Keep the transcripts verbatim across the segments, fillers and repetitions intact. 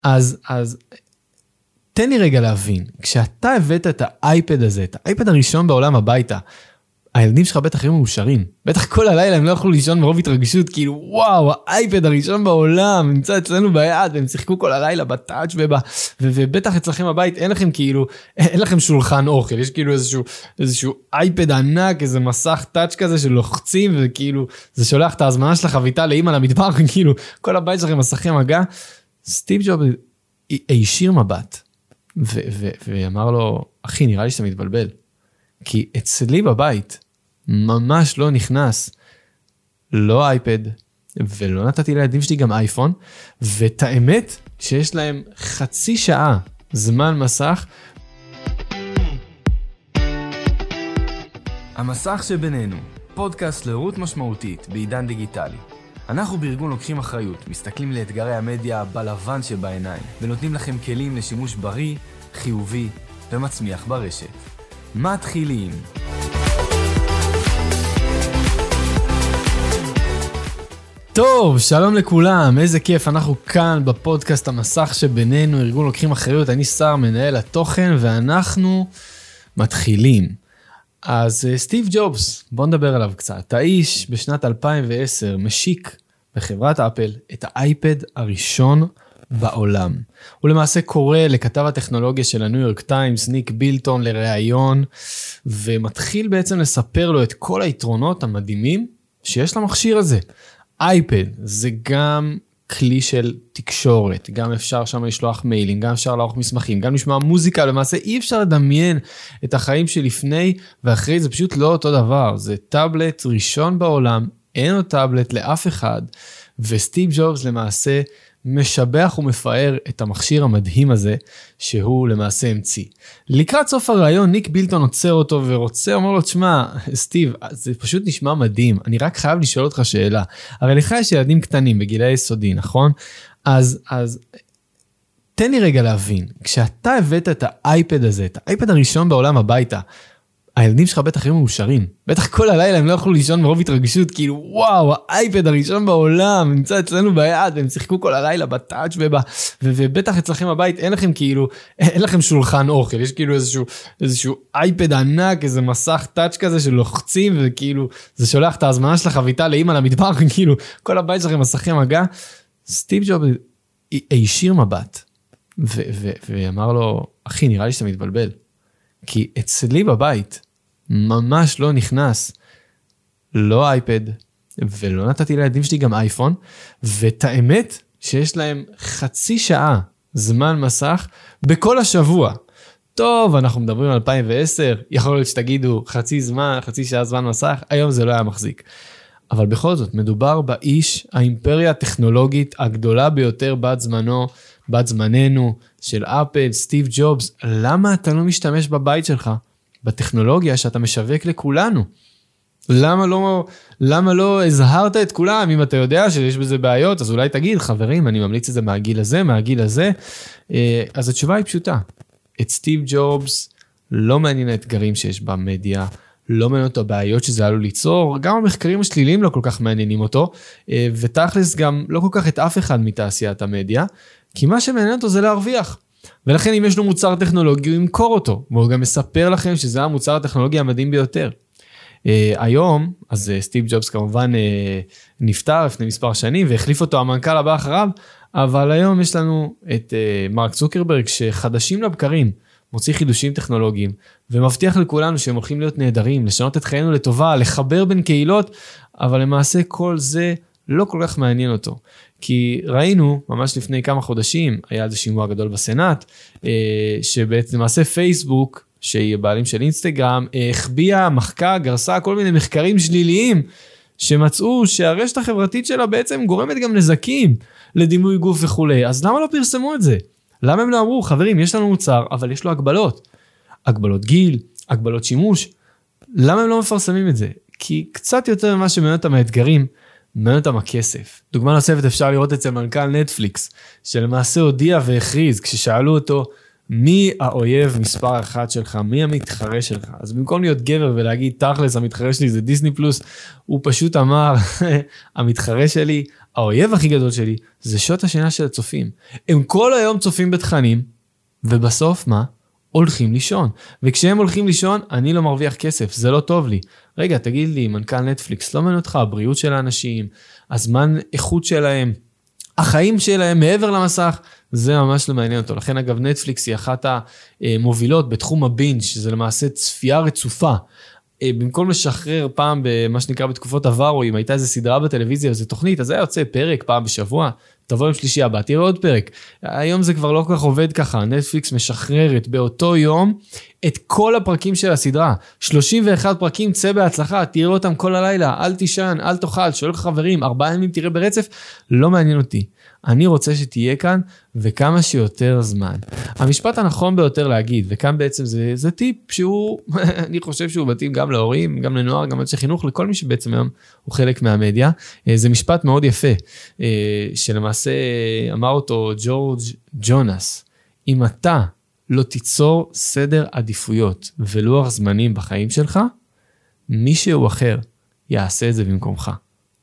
אז, אז, תן לי רגע להבין, כשאתה הבאת את האייפד הזה, את האייפד הראשון בעולם הביתה, הילדים שלך בטח היו מאושרים, בטח כל הלילה הם לא יכלו לישון מרוב התרגשות, כאילו וואו, האייפד הראשון בעולם, נמצא אצלנו ביד, והם שיחקו כל הלילה בטאץ' ובא, ובטח אצלכם בבית, אין לכם כאילו, אין לכם שולחן אוכל, יש כאילו איזשהו, איזשהו אייפד ענק, איזה מסך טאץ' כזה שלוחצים, וכאילו, זה שולח את ההזמנה של החביתה לאמא למטבח, וכאילו, כל הבית שלכם מסכי מגע, סטיב ג'ובס הישיר מבט, ואמר לו, אחי, נראה לי שאתה מתבלבל. כי אצלי בבית ממש לא נכנס לא אייפד, ולא נתתי לילדים שלי גם אייפון, ואת האמת שיש להם חצי שעה זמן מסך. המסך שבינינו, פודקאסט להורות משמעותית בעידן דיגיטלי. אנחנו בארגון לוקחים אחריות, מסתכלים לאתגרי המדיה בלבן שבעיניים, ונותנים לכם כלים לשימוש בריא, חיובי ומצמיח ברשת. מתחילים. טוב, שלום לכולם, איזה כיף, אנחנו כאן בפודקאסט המסך שבינינו, ארגון לוקחים אחריות, אני שר מנהל התוכן, ואנחנו מתחילים. אז סטיב ג'ובס, בוא נדבר עליו קצת. האיש בשנת אלפיים ועשר משיק בחברת אפל את האייפד הראשון בעולם. הוא למעשה קורא לכתב הטכנולוגיה של הניו יורק טיימס, ניק בילטון, לראיון, ומתחיל בעצם לספר לו את כל היתרונות המדהימים שיש למכשיר הזה. אייפד זה גם כלי של תקשורת, גם אפשר שם לשלוח מיילים, גם אפשר לערוך מסמכים, גם לשמוע מוזיקה, למעשה אי אפשר לדמיין את החיים שלפני ואחרי, זה פשוט לא אותו דבר, זה טאבלט ראשון בעולם, אין לו טאבלט לאף אחד, וסטיב ג'ובס למעשה משבח ומפאר את המכשיר המדהים הזה, שהוא למעשה המציא. לקראת סוף הרעיון, ניק בילטון עוצר אותו ורוצה, אומר לו, תשמע, סטיב, זה פשוט נשמע מדהים, אני רק חייב לשאול אותך שאלה, הרי לך יש ילדים קטנים בגילי יסודי, נכון? אז, אז, תן לי רגע להבין, כשאתה הבאת את האייפד הזה, את האייפד הראשון בעולם הביתה, הילדים שלך בטח היו מאושרים, בטח כל הלילה הם לא יכלו לישון מרוב התרגשות, כאילו וואו, האייפד הראשון בעולם, נמצא אצלנו ביד, והם שיחקו כל הלילה בטאץ' ובא, ובטח אצלכם בבית, אין לכם כאילו, אין לכם שולחן אוכל, יש כאילו איזשהו, איזשהו אייפד ענק, איזה מסך טאץ' כזה שלוחצים, וכאילו, זה שולח את ההזמנה של החביתה לאמא למטבח, וכאילו, כל הבית שלכם מסכי מגע. סטיב ג'ובס הישיר מבט, ואמר לו, אחי, נראה לי שאתה מתבלבל. כי אצלי בבית ממש לא נכנס לא אייפד, ולא נתתי לילדים שלי גם אייפון, ואת האמת שיש להם חצי שעה זמן מסך בכל השבוע. טוב, אנחנו מדברים על אלפיים ועשר, יכול להיות שתגידו חצי זמן, חצי שעה זמן מסך, היום זה לא היה מחזיק. אבל בכל זאת, מדובר באיש האימפריה הטכנולוגית הגדולה ביותר בת זמנו, בת זמננו, של אפל, סטיב ג'ובס. למה אתה לא משתמש בבית שלך, בטכנולוגיה שאתה משווק לכולנו? למה לא, למה לא הזהרת את כולם? אם אתה יודע שיש בזה בעיות, אז אולי תגיד, חברים, אני ממליץ את זה מהגיל הזה, מהגיל הזה. אז התשובה היא פשוטה. את סטיב ג'ובס לא מעניין האתגרים שיש במדיה, לא מעניין אותו הבעיות שזה עלול ליצור, גם המחקרים השליליים לא כל כך מעניינים אותו, ותכלס גם לא כל כך את אף אחד מתעשיית המדיה, כי מה שמעניין אותו זה להרוויח. ולכן אם יש לו מוצר טכנולוגי, הוא ימכור אותו, והוא גם מספר לכם שזה המוצר הטכנולוגי המדהים ביותר. היום, אז סטיב ג'ובס כמובן נפטר לפני מספר שנים, והחליף אותו המנכ"ל הבא אחריו, אבל היום יש לנו את מרק צוקרברג, שחדשים לבקרים, מוציא חידושים טכנולוגיים, ומבטיח לכולנו שהם הולכים להיות נהדרים, לשנות את חיינו לטובה, לחבר בין קהילות, אבל למעשה כל זה לא כל כך מעניין אותו. כי ראינו, ממש לפני כמה חודשים, היה איזה שימוע גדול בסנאט, שבעצם למעשה פייסבוק, שהיא בעלים של אינסטגרם, החביאה, מחקה, גרסה, כל מיני מחקרים שליליים, שמצאו שהרשת החברתית שלה בעצם גורמת גם נזקים לדימוי גוף וכו'. אז למה לא פרסמו את זה? למה הם לא אמרו, חברים, יש לנו מוצר, אבל יש לו הגבלות. הגבלות גיל, הגבלות שימוש. למה הם לא מפרסמים את זה? כי קצת יותר ממה שמעניין אותם האתגרים, מעניין אותם הכסף. דוגמה נוספת אפשר לראות אצל מנכ"ל נטפליקס, שלמעשה הודיע והכריז, כששאלו אותו, מי האויב מספר אחת שלך, מי המתחרה שלך. אז במקום להיות גבר ולהגיד, תכלס, המתחרה שלי זה דיסני פלוס, הוא פשוט אמר, המתחרה שלי, האויב הכי גדול שלי, זה שעות השינה של הצופים. הם כל היום צופים בתכנים, ובסוף מה? הולכים לישון. וכשהם הולכים לישון, אני לא מרוויח כסף, זה לא טוב לי. רגע, תגיד לי, מנכ"ל נטפליקס, לא מעניין אותך, הבריאות של האנשים, הזמן איכות שלהם, החיים שלהם מעבר למסך, זה ממש לא מעניין אותו. לכן אגב, נטפליקס היא אחת המובילות בתחום הבינג', שזה למעשה צפייה רצופה. במקום לשחרר פעם במה שנקרא בתקופות עבר, או אם הייתה איזו סדרה בטלוויזיה, איזו תוכנית, אז היה יוצא פרק פעם בשבוע, תבוא עם שלישי הבא, תראה עוד פרק. היום זה כבר לא כל כך עובד ככה, נטפליקס משחררת באותו יום את כל הפרקים של הסדרה. שלושים ואחד פרקים, צא בהצלחה, תראה אותם כל הלילה, אל תישן, אל תאכל, שואל חברים, ארבעה ימים תראה ברצף, לא מעניין אותי. אני רוצה שתהיה כאן וכמה שיותר זמן. המשפט הנכון ביותר להגיד, וכאן בעצם זה, זה טיפ שהוא, אני חושב שהוא מתאים גם להורים, גם לנוער, גם לאנשי חינוך, לכל מי שבעצם היום הוא חלק מהמדיה. זה משפט מאוד יפה, שלמעשה אמר אותו ג'ורג' ג'ונס, אם אתה לא תיצור סדר עדיפויות ולוח זמנים בחיים שלך, מישהו אחר יעשה את זה במקומך.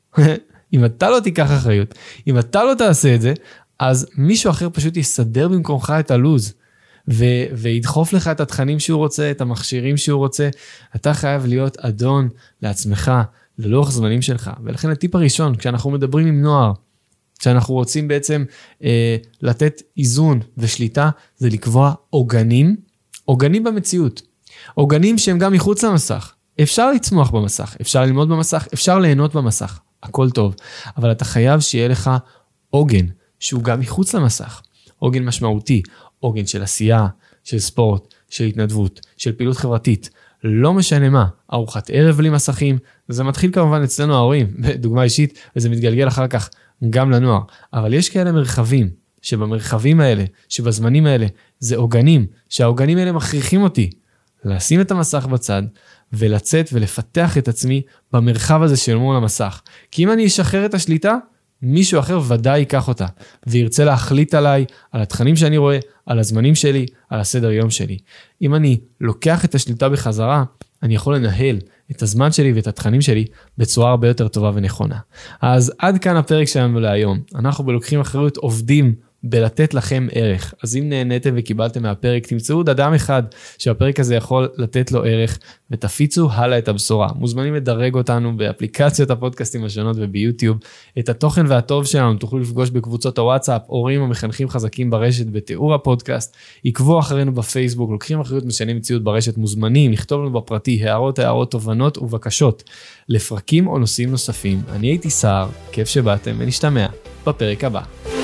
אם אתה לא תיקח אחריות, אם אתה לא תעשה את זה, אז מישהו אחר פשוט יסדר במקומך את הלוז, ו- וידחוף לך את התכנים שהוא רוצה, את המכשירים שהוא רוצה. אתה חייב להיות אדון לעצמך, ללוח זמנים שלך. ולכן הטיפ הראשון, כשאנחנו מדברים עם נוער, כשאנחנו רוצים בעצם אה, לתת איזון ושליטה, זה לקבוע עוגנים, עוגנים במציאות. עוגנים שהם גם מחוץ למסך. אפשר לצמוח במסך, אפשר ללמוד במסך, אפשר ליהנות במסך. הכל טוב, אבל אתה חייב שיהיה לך עוגן, שהוא גם מחוץ למסך, עוגן משמעותי, עוגן של עשייה, של ספורט, של התנדבות, של פעילות חברתית, לא משנה מה, ארוחת ערב בלי מסכים, זה מתחיל כמובן אצלנו ההורים, בדוגמה אישית, וזה מתגלגל אחר כך גם לנוער, אבל יש כאלה מרחבים, שבמרחבים האלה, שבזמנים האלה, זה עוגנים, שהעוגנים האלה מכריחים אותי, לשים את המסך בצד, ולצאת ולפתח את עצמי במרחב הזה של מול המסך. כי אם אני אשחרר את השליטה, מישהו אחר ודאי ייקח אותה, וירצה להחליט עליי, על התכנים שאני רואה, על הזמנים שלי, על הסדר יום שלי. אם אני לוקח את השליטה בחזרה, אני יכול לנהל את הזמן שלי ואת התכנים שלי בצורה הרבה יותר טובה ונכונה. אז עד כאן הפרק שלנו להיום. אנחנו בלוקחים אחריות עובדים בלתת לכם ערך. אז אם נהניתם וקיבלתם מהפרק, תמצאו עוד אדם אחד שהפרק הזה יכול לתת לו ערך, ותפיצו הלאה את הבשורה. מוזמנים לדרג אותנו באפליקציות הפודקאסטים השונות וביוטיוב. את התוכן והטוב שלנו תוכלו לפגוש בקבוצות הוואטסאפ, הורים ומחנכים חזקים ברשת בתיאור הפודקאסט. עקבו אחרינו בפייסבוק, לוקחים אחריות משנים מציאות ברשת, מוזמנים, לכתוב לנו בפרטי הערות, הערות, תובנות ובקשות לפרקים או נושאים נוספים. אני הייתי סער, כיף שבאתם ונשתמע בפרק הבא.